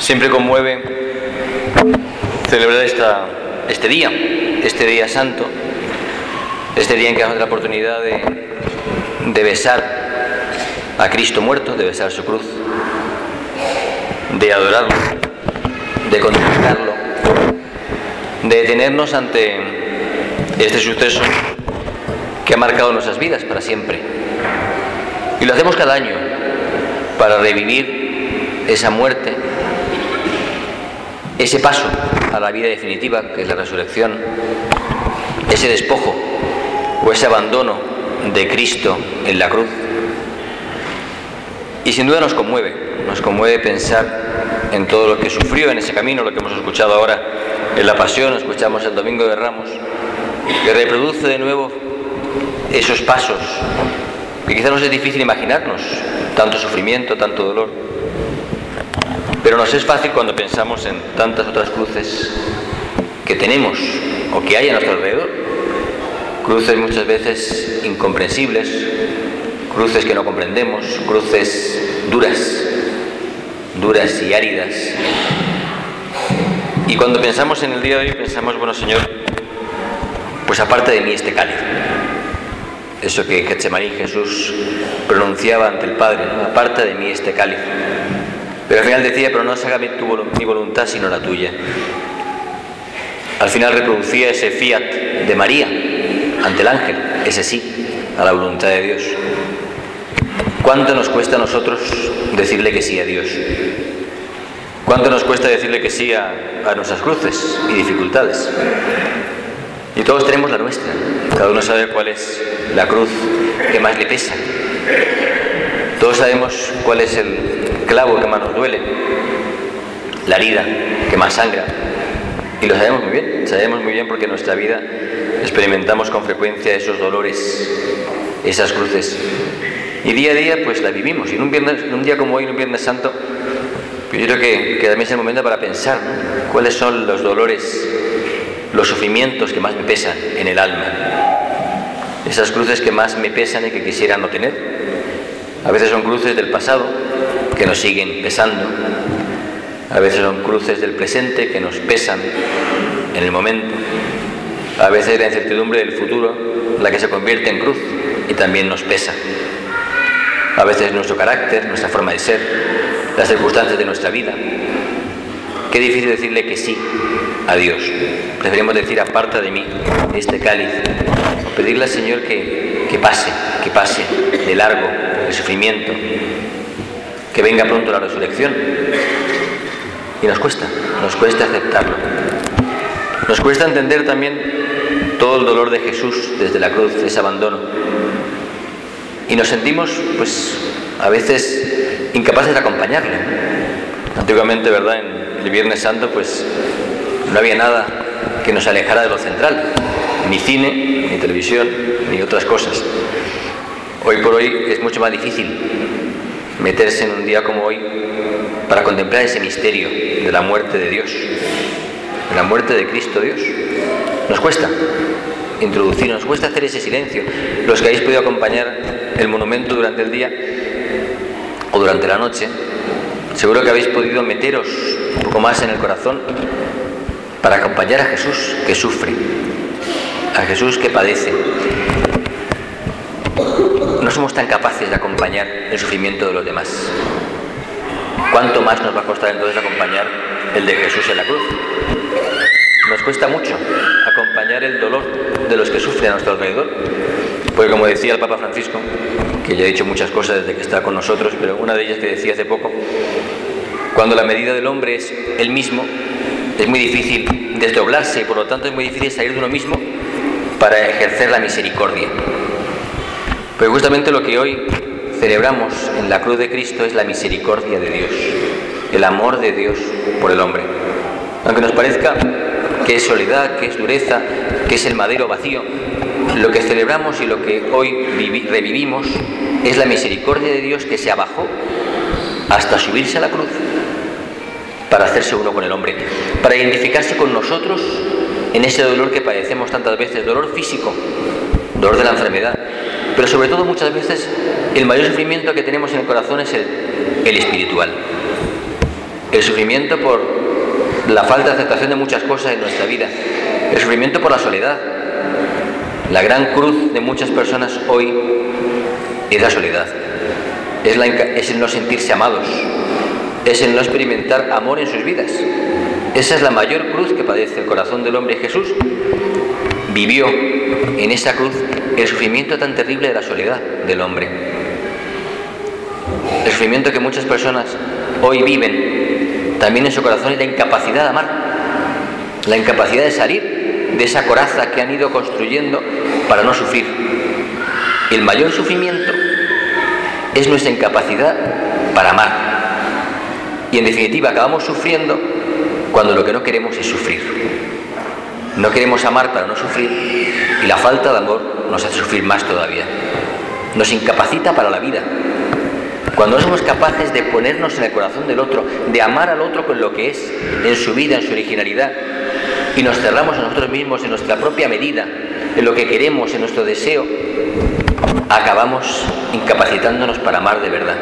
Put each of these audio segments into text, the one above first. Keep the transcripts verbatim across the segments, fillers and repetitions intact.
Siempre conmueve celebrar esta, este día, este día santo, este día en que damos la oportunidad de, de besar a Cristo muerto, de besar su cruz, de adorarlo, de contemplarlo, de detenernos ante este suceso que ha marcado nuestras vidas para siempre. Y lo hacemos cada año para revivir esa muerte, ese paso a la vida definitiva, que es la resurrección, ese despojo o ese abandono de Cristo en la cruz. Y sin duda nos conmueve, nos conmueve pensar en todo lo que sufrió en ese camino, lo que hemos escuchado ahora en la Pasión, escuchamos el Domingo de Ramos, que reproduce de nuevo esos pasos que quizás nos es difícil imaginarnos, tanto sufrimiento, tanto dolor, pero nos es fácil cuando pensamos en tantas otras cruces que tenemos o que hay a nuestro alrededor, cruces muchas veces incomprensibles, cruces que no comprendemos, cruces duras, duras y áridas. Y cuando pensamos en el día de hoy, pensamos, bueno, Señor, pues aparte de mí este cáliz, eso que Getsemaní Jesús pronunciaba ante el Padre, ¿no? Aparte de mí este cáliz. Pero al final decía, pero no se haga mi voluntad sino la tuya. Al final reproducía ese fiat de María ante el ángel, ese sí a la voluntad de Dios. ¿Cuánto nos cuesta a nosotros decirle que sí a Dios? ¿Cuánto nos cuesta decirle que sí a, a nuestras cruces y dificultades? Y todos tenemos la nuestra. Cada uno sabe cuál es la cruz que más le pesa. Todos sabemos cuál es el clavo que más nos duele, la herida que más sangra. Y lo sabemos muy bien, sabemos muy bien porque en nuestra vida experimentamos con frecuencia esos dolores, esas cruces. Y día a día pues la vivimos. Y en un, viernes, en un día como hoy, en un Viernes Santo, pues yo creo que, que también es el momento para pensar, ¿no? Cuáles son los dolores, los sufrimientos que más me pesan en el alma. Esas cruces que más me pesan y que quisiera no tener. A veces son cruces del pasado que nos siguen pesando. A veces son cruces del presente que nos pesan en el momento. A veces la incertidumbre del futuro, la que se convierte en cruz y también nos pesa. A veces nuestro carácter, nuestra forma de ser, las circunstancias de nuestra vida. Qué difícil decirle que sí a Dios. Preferimos decir, aparta de mí este cáliz. O pedirle al Señor que, que pase, que pase de largo el sufrimiento, que venga pronto la resurrección. Y nos cuesta, nos cuesta aceptarlo. Nos cuesta entender también todo el dolor de Jesús desde la cruz, ese abandono. Y nos sentimos, pues, a veces incapaces de acompañarle. Antiguamente, ¿verdad?, en el Viernes Santo, pues, no había nada que nos alejara de lo central. Ni cine, ni televisión, ni otras cosas. Hoy por hoy es mucho más difícil meterse en un día como hoy para contemplar ese misterio de la muerte de Dios, de la muerte de Cristo Dios. Nos cuesta introducirnos, nos cuesta hacer ese silencio. Los que habéis podido acompañar el monumento durante el día o durante la noche, seguro que habéis podido meteros un poco más en el corazón para acompañar a Jesús que sufre, a Jesús que padece. No somos tan capaces de acompañar el sufrimiento de los demás. ¿Cuánto más nos va a costar entonces acompañar el de Jesús en la cruz? Nos cuesta mucho acompañar el dolor de los que sufren a nuestro alrededor. Porque como decía el Papa Francisco, que ya ha dicho muchas cosas desde que está con nosotros, pero una de ellas que decía hace poco, cuando la medida del hombre es el mismo, es muy difícil desdoblarse y por lo tanto es muy difícil salir de uno mismo para ejercer la misericordia. Pero justamente lo que hoy celebramos en la cruz de Cristo es la misericordia de Dios, el amor de Dios por el hombre. Aunque nos parezca que es soledad, que es dureza, que es el madero vacío, lo que celebramos y lo que hoy vivi- revivimos es la misericordia de Dios que se abajó hasta subirse a la cruz para hacerse uno con el hombre, para identificarse con nosotros en ese dolor que padecemos tantas veces, dolor físico, dolor de la enfermedad, pero sobre todo muchas veces el mayor sufrimiento que tenemos en el corazón es el, el espiritual. El sufrimiento por la falta de aceptación de muchas cosas en nuestra vida. El sufrimiento por la soledad. La gran cruz de muchas personas hoy es la soledad. Es, la, es el no sentirse amados. Es el no experimentar amor en sus vidas. Esa es la mayor cruz que padece el corazón del hombre. Jesús vivió en esa cruz el sufrimiento tan terrible de la soledad del hombre. El sufrimiento que muchas personas hoy viven también en su corazón es la incapacidad de amar, la incapacidad de salir de esa coraza que han ido construyendo para no sufrir. El mayor sufrimiento es nuestra incapacidad para amar. Y en definitiva acabamos sufriendo cuando lo que no queremos es sufrir. No queremos amar para no sufrir y la falta de amor nos hace sufrir más todavía. Nos incapacita para la vida. Cuando no somos capaces de ponernos en el corazón del otro, de amar al otro con lo que es, en su vida, en su originalidad, y nos cerramos a nosotros mismos en nuestra propia medida, en lo que queremos, en nuestro deseo, acabamos incapacitándonos para amar de verdad.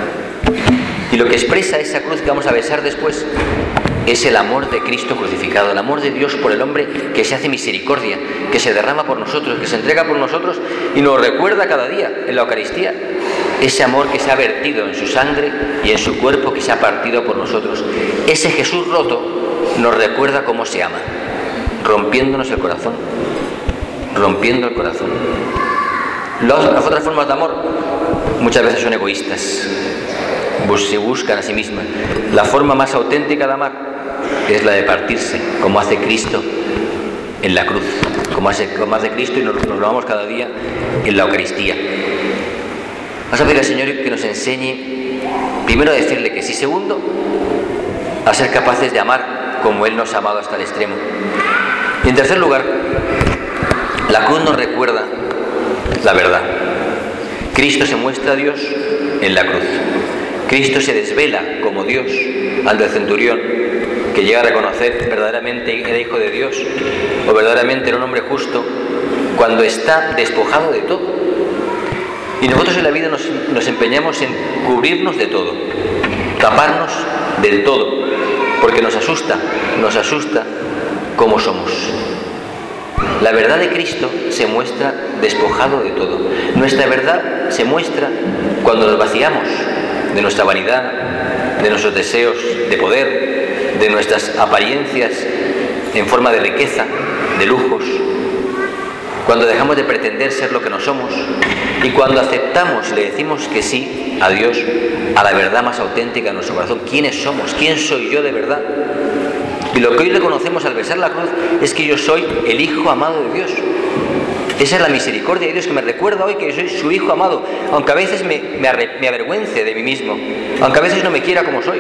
Y lo que expresa esa cruz que vamos a besar después es el amor de Cristo crucificado, el amor de Dios por el hombre que se hace misericordia, que se derrama por nosotros, que se entrega por nosotros y nos recuerda cada día en la Eucaristía ese amor que se ha vertido en su sangre y en su cuerpo que se ha partido por nosotros. Ese Jesús roto nos recuerda cómo se ama, rompiéndonos el corazón, rompiendo el corazón. Las otras formas de amor muchas veces son egoístas, se buscan a sí mismas. La forma más auténtica de amar es la de partirse, como hace Cristo en la cruz, como hace, como hace Cristo y nos, nos lo vamos cada día en la Eucaristía. Vamos a pedir al Señor que nos enseñe, primero a decirle que sí, segundo, a ser capaces de amar como Él nos ha amado hasta el extremo. Y en tercer lugar, la cruz nos recuerda la verdad. Cristo se muestra a Dios en la cruz. Cristo se desvela como Dios ante el centurión, que llega a reconocer verdaderamente era hijo de Dios o verdaderamente era un hombre justo cuando está despojado de todo. Y nosotros en la vida nos, nos empeñamos en cubrirnos de todo, taparnos del todo, porque nos asusta, nos asusta cómo somos. La verdad de Cristo se muestra despojado de todo. Nuestra verdad se muestra cuando nos vaciamos de nuestra vanidad, de nuestros deseos de poder, de nuestras apariencias en forma de riqueza, de lujos, cuando dejamos de pretender ser lo que no somos y cuando aceptamos y le decimos que sí a Dios, a la verdad más auténtica de nuestro corazón. ¿Quiénes somos? ¿Quién soy yo de verdad? Y lo que hoy reconocemos al besar la cruz es que yo soy el Hijo amado de Dios. Esa es la misericordia de Dios que me recuerda hoy que yo soy su Hijo amado, aunque a veces me, me, arre, me avergüence de mí mismo, aunque a veces no me quiera como soy.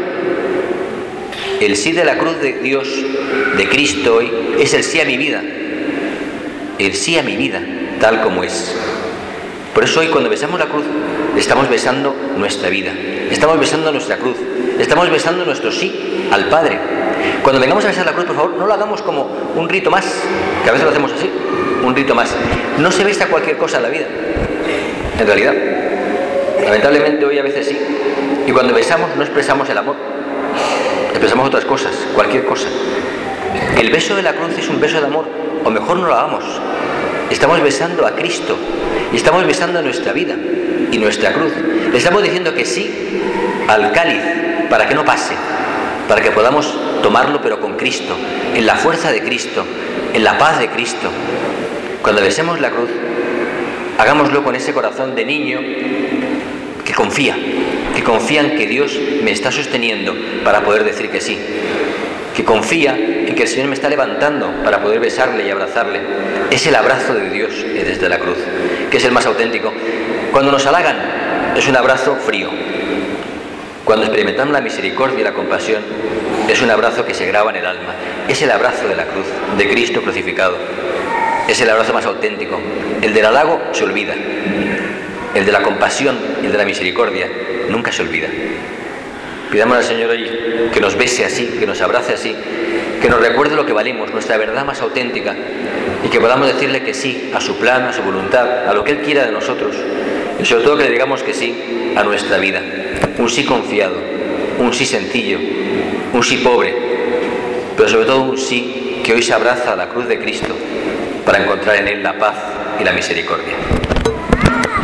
El sí de la cruz de Dios, de Cristo hoy, es el sí a mi vida. El sí a mi vida, tal como es. Por eso hoy cuando besamos la cruz, estamos besando nuestra vida, estamos besando nuestra cruz, estamos besando nuestro sí al Padre. Cuando vengamos a besar la cruz, por favor, no lo hagamos como un rito más, que a veces lo hacemos así, un rito más. No se besa cualquier cosa en la vida, en realidad. Lamentablemente hoy a veces sí. Y cuando besamos no expresamos el amor, expresamos otras cosas, cualquier cosa. El beso de la cruz es un beso de amor, o mejor no lo hagamos. Estamos besando a Cristo y estamos besando nuestra vida y nuestra cruz. Le estamos diciendo que sí al cáliz para que no pase, para que podamos tomarlo pero con Cristo, en la fuerza de Cristo, en la paz de Cristo. Cuando besemos la cruz, hagámoslo con ese corazón de niño que confía, que confía en que Dios me está sosteniendo para poder decir que sí, que confía en que el Señor me está levantando para poder besarle y abrazarle. Es el abrazo de Dios desde la cruz, que es el más auténtico. Cuando nos halagan, es un abrazo frío. Cuando experimentamos la misericordia y la compasión, es un abrazo que se graba en el alma. Es el abrazo de la cruz, de Cristo crucificado. Es el abrazo más auténtico. El del halago se olvida. El de la compasión y el de la misericordia nunca se olvida. Pidamos al Señor hoy que nos bese así, que nos abrace así, que nos recuerde lo que valemos, nuestra verdad más auténtica, y que podamos decirle que sí a su plan, a su voluntad, a lo que Él quiera de nosotros, y sobre todo que le digamos que sí a nuestra vida. Un sí confiado, un sí sencillo, un sí pobre, pero sobre todo un sí que hoy se abraza a la cruz de Cristo para encontrar en él la paz y la misericordia.